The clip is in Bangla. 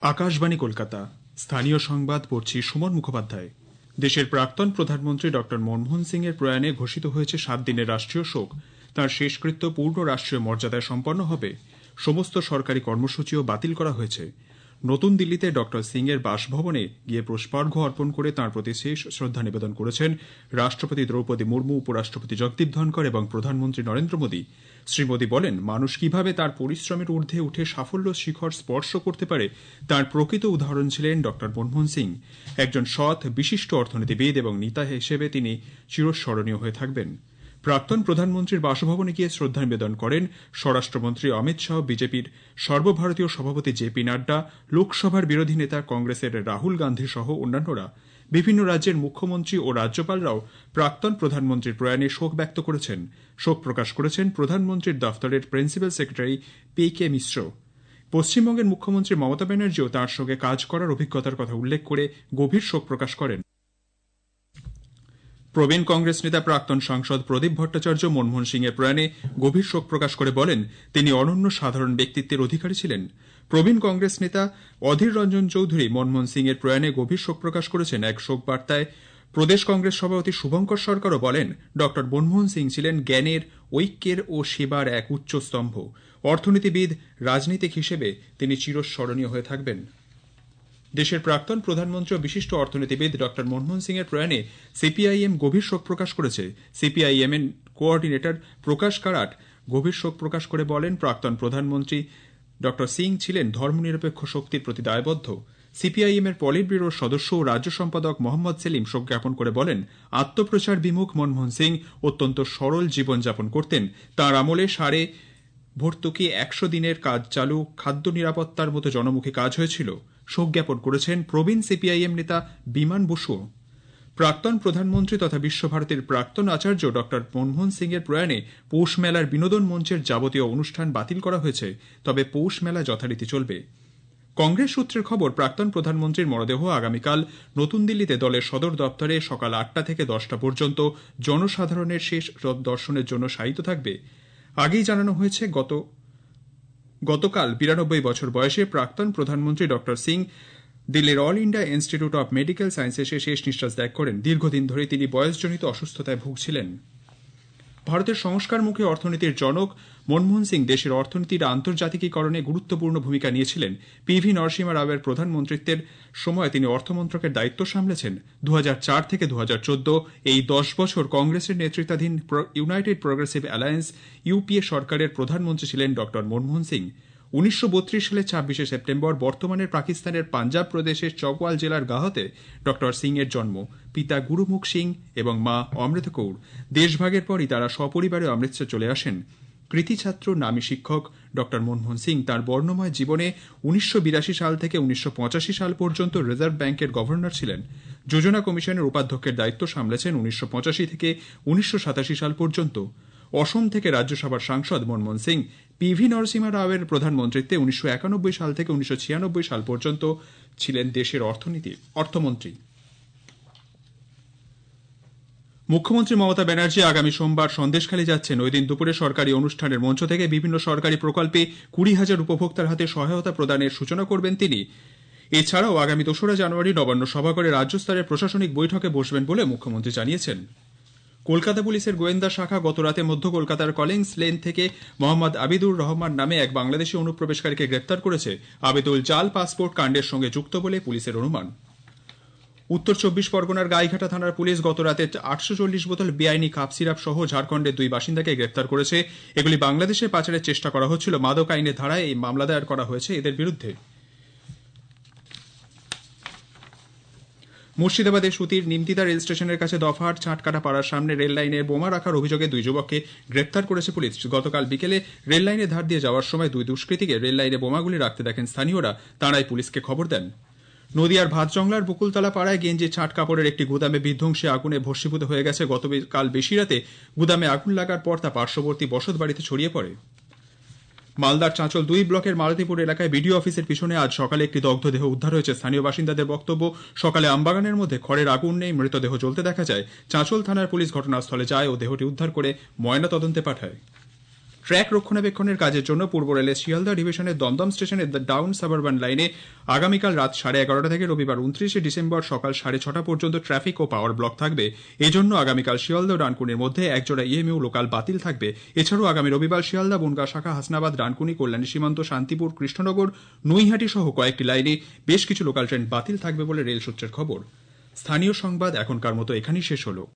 আকাশবাণী কলকাতা স্থানীয় সংবাদ পড়ছি সুমন মুখোপাধ্যায়। দেশের প্রাক্তন প্রধানমন্ত্রী ডক্টর মনমোহন সিং এর প্রয়াণে ঘোষিত হয়েছে 7 দিনের রাষ্ট্রীয় শোক। তাঁর শেষকৃত্য পূর্ণ রাষ্ট্রীয় মর্যাদায় সম্পন্ন হবে। সমস্ত সরকারি কর্মসূচিও বাতিল করা হয়েছে। নতুন দিল্লিতে ডক্টর সিং এর বাসভবনে গিয়ে পুষ্পার্ঘ্য অর্পণ করে তাঁর প্রতি শেষ শ্রদ্ধা নিবেদন করেছেন রাষ্ট্রপতি দ্রৌপদী মুর্মু, উপরাষ্ট্রপতি জগদীপ ধনকর এবং প্রধানমন্ত্রী নরেন্দ্র মোদী। শ্রী মোদী বলেন, মানুষ কিভাবে তার পরিশ্রমের ঊর্ধ্বে উঠে সাফল্য শিখর স্পর্শ করতে পারে তার প্রকৃত উদাহরণ ছিলেন ডক্টর মনমোহন সিং। একজন সৎ, বিশিষ্ট অর্থনীতিবিদ এবং নেতা হিসেবে তিনি চিরস্মরণীয় হয়ে থাকবেন। প্রাক্তন প্রধানমন্ত্রীর বাসভবনে গিয়ে শ্রদ্ধা নিবেদন করেন স্বরাষ্ট্রমন্ত্রী অমিত শাহ, বিজেপির সর্বভারতীয় সভাপতি জেপি নাড্ডা, লোকসভার বিরোধী নেতা কংগ্রেসের রাহুল গান্ধী সহ অন্যান্যরা। বিভিন্ন রাজ্যের মুখ্যমন্ত্রী ও রাজ্যপালরাও প্রাক্তন প্রধানমন্ত্রীর প্রয়াণে শোক ব্যক্ত করেছেন। শোক প্রকাশ করেছেন প্রধানমন্ত্রীর দফতরের প্রিন্সিপাল সেক্রেটারি পি.কে. মিশ্র। পশ্চিমবঙ্গের মুখ্যমন্ত্রী মমতা ব্যানার্জিও তাঁর সঙ্গে কাজ করার অভিজ্ঞতার কথা উল্লেখ করে গভীর শোক প্রকাশ করেন। প্রবীণ কংগ্রেস নেতা প্রাক্তন সাংসদ প্রদীপ ভট্টাচার্য মনমোহন সিং এর প্রয়াণে গভীর শোক প্রকাশ করে বলেন, তিনি অনন্য সাধারণ ব্যক্তিত্বের অধিকারী ছিলেন। প্রবীণ কংগ্রেস নেতা অধীর রঞ্জন চৌধুরী মনমোহন সিং এর প্রয়াণে গভীর শোক প্রকাশ করেছেন। এক শোক বার্তায় প্রদেশ কংগ্রেস সভাপতি শুভঙ্কর সরকারও বলেন, ডক্টর মনমোহন সিং ছিলেন জ্ঞানের, ঐক্যের ও সেবার এক উচ্চ স্তম্ভ। অর্থনীতিবিদ, রাজনীতিক হিসেবে তিনি চিরস্মরণীয় হয়ে থাকবেন। দেশের প্রাক্তন প্রধানমন্ত্রী ও বিশিষ্ট অর্থনীতিবিদ ডক্টর মনমোহন সিং এর প্রয়াণে সিপিআইএম গভীর শোক প্রকাশ করেছে। সিপিআইএম এর কোঅর্ডিনেটর প্রকাশ কারাট গভীর শোক প্রকাশ করে বলেন, প্রাক্তন প্রধানমন্ত্রী ডক্টর সিং ছিলেন ধর্মনিরপেক্ষ শক্তির প্রতি দায়বদ্ধ। সিপিআইএম এর পলিট ব্যুরোর সদস্য ও রাজ্য সম্পাদক মোহাম্মদ সেলিম শোক জ্ঞাপন করে বলেন, আত্মপ্রচার বিমুখ মনমোহন সিং অত্যন্ত সরল জীবনযাপন করতেন। তাঁর আমলে সাড়ে ভর্তুকি 100 দিনের কাজ চালু, খাদ্য নিরাপত্তার মতো জনমুখী কাজ হয়েছিল। শোক জ্ঞাপন করেছেন প্রবীণ সিপিআইএম নেতা বিমান বসুও। প্রাক্তন প্রধানমন্ত্রী তথা বিশ্বভারতীর প্রাক্তন আচার্য ডক্টর মনমোহন সিং এর প্রয়াণে পৌষ মেলার বিনোদন মঞ্চের যাবতীয় অনুষ্ঠান বাতিল করা হয়েছে, তবে পৌষ মেলা যথারীতি চলবে। কংগ্রেস সূত্রের খবর, প্রাক্তন প্রধানমন্ত্রীর মরদেহ আগামীকাল নতুন দিল্লিতে দলের সদর দপ্তরে সকাল 8টা থেকে 10টা পর্যন্ত জনসাধারণের শেষ দর্শনের জন্য শায়িত থাকবে। আগেই জানানো হয়েছে, গতকাল 92 বছর বয়সে প্রাক্তন প্রধানমন্ত্রী ডক্টর সিং দিল্লির all India institute of medical সায়েন্সেসে শেষ নিঃশ্বাস ত্যাগ করেন। দীর্ঘদিন ধরে তিনি বয়সজনিত অসুস্থতায় ভুগছিলেন। ভারতের সংস্কারমুখী অর্থনীতির জনক মনমোহন সিং দেশের অর্থনীতির আন্তর্জাতিকীকরণে গুরুত্বপূর্ণ ভূমিকা নিয়েছিলেন। পি.ভি. নরসিমহা রাওয়ের প্রধানমন্ত্রিত্বের সময় তিনি অর্থমন্ত্রকের দায়িত্ব সামলেছেন। 2004 থেকে 2014 এই 10 বছর কংগ্রেসের নেতৃত্বাধীন ইউনাইটেড প্রোগ্রেসিভ অ্যালায়েন্স ইউপিএ সরকারের প্রধানমন্ত্রী ছিলেন ডক্টর মনমোহন সিং। 1932 সালের 26শে সেপ্টেম্বর বর্তমানের পাকিস্তানের পাঞ্জাব প্রদেশের চকওয়াল জেলার গাহতে ডক্টর সিং এর জন্ম। পিতা গুরুমুখ সিং এবং মা অমৃত কৌর। দেশভাগের পরই তারা সপরিবারে অমৃতসর চলে আসেন। কৃতি ছাত্র, নামী শিক্ষক ডক্টর মনমোহন সিং তাঁর বর্ণময় জীবনে 1982 সাল থেকে 1985 সাল পর্যন্ত রিজার্ভ ব্যাংকের গভর্নর ছিলেন। যোজনা কমিশনের উপাধ্যক্ষের দায়িত্ব সামলেছেন 1985 থেকে 1987 সাল পর্যন্ত। অসম থেকে রাজ্যসভার সাংসদ মনমোহন সিং পি.ভি. নরসিমহা রাওয়ের প্রধানমন্ত্রীত্বে 1991 সাল থেকে 1996 সাল পর্যন্ত ছিলেন দেশের অর্থমন্ত্রী। মুখ্যমন্ত্রী মমতা ব্যানার্জি আগামী সোমবার সন্দেশখালী যাচ্ছেন। ওই দিন দুপুরে সরকারি অনুষ্ঠানের মঞ্চ থেকে বিভিন্ন সরকারি প্রকল্পে 20,000 উপভোক্তার হাতে সহায়তা প্রদানের সূচনা করবেন তিনি। এছাড়াও আগামী 2রা জানুয়ারি নবান্ন সভাঘরে রাজ্যস্তরের প্রশাসনিক বৈঠকে বসবেন বলে মুখ্যমন্ত্রী জানিয়েছেন। কলকাতা পুলিশের গোয়েন্দা শাখা গতরাতে মধ্য কলকাতার কলিংস লেন থেকে মোহাম্মদ আবিদুর রহমান নামে এক বাংলাদেশি অনুপ্রবেশকারীকে গ্রেপ্তার করেছে। আবিদুল জাল পাসপোর্ট কাণ্ডের সঙ্গে যুক্ত বলে পুলিশের অনুমান। উত্তর 24 পরগনার গাইঘাটা থানার পুলিশ গতরাতে 840 বোতল বেআইনি কাপ সিরাপ সহ ঝাড়খণ্ডের 2 বাসিন্দাকে গ্রেপ্তার করেছে। এগুলি বাংলাদেশে পাচারের চেষ্টা করা হচ্ছিল। মাদক আইনের ধারায় এই মামলা দায়ের করা হয়েছে এদের বিরুদ্ধে। মুর্শিদাবাদের সুতির নিমতিদা রেল স্টেশনের কাছে দফাহাট ছাঁটকাটা পাড়ার সামনে রেল লাইনের বোমা রাখার অভিযোগে 2 যুবককে গ্রেপ্তার করেছে পুলিশ। গতকাল বিকেলে রেল লাইনের ধার দিয়ে যাওয়ার সময় 2 দুষ্কৃতীকে রেল লাইনে বোমাগুলি রাখতে দেখেন স্থানীয়রা। তাঁরাই পুলিশকে খবর দেন। নদিয়ার ভাতজংলার বকুলতলা পাড়ায় গেঞ্জি ছাঁট কাপড়ের একটি গুদামে বিধ্বংসী আগুনে ভস্মীভূত হয়ে গেছে। গতকাল বেশি রাতে গুদামে আগুন লাগার পর তা পার্শ্ববর্তী বসত বাড়িতে ছড়িয়ে পড়ে। মালদার চাঁচল 2 ব্লকের মালতীপুর এলাকায় বিডিও অফিসের পিছনে আজ সকালে একটি দগ্ধ দেহ উদ্ধার হয়েছে। স্থানীয় বাসিন্দাদের বক্তব্য, সকালে আমবাগানের মধ্যে খড়ের আগুন নেই, মৃতদেহ জ্বলতে দেখা যায়। চাঁচল থানার পুলিশ ঘটনাস্থলে যায় ও দেহটি উদ্ধার করে ময়নাতদন্তে পাঠায়। ট্র্যাক রক্ষণাবেক্ষণের কাজের জন্য পূর্ব রেলের শিয়ালদা ডিভিশনের দমদম স্টেশনের ডাউন সাবারবান লাইনে আগামীকাল রাত 11:30 থেকে রবিবার 29 ডিসেম্বর সকাল 6:30 পর্যন্ত ট্রাফিক ও পাওয়ার ব্লক থাকবে। এজন্য আগামীকাল শিয়ালদা ও ডানকুনির মধ্যে একজোড়া ইএমইউ লোকাল বাতিল থাকবে। এছাড়াও আগামী রবিবার শিয়ালদা বনগাঁ শাখা হাসনাবাদ ডানকুনি কল্যাণী সীমান্ত শান্তিপুর কৃষ্ণনগর নৈহাটি সহ কয়েকটি লাইনে বেশ কিছু লোকাল ট্রেন বাতিল থাকবে বলে রেল সূত্রের খবর। স্থানীয় সংবাদ এখনকার মতো এখানেই শেষ হলো।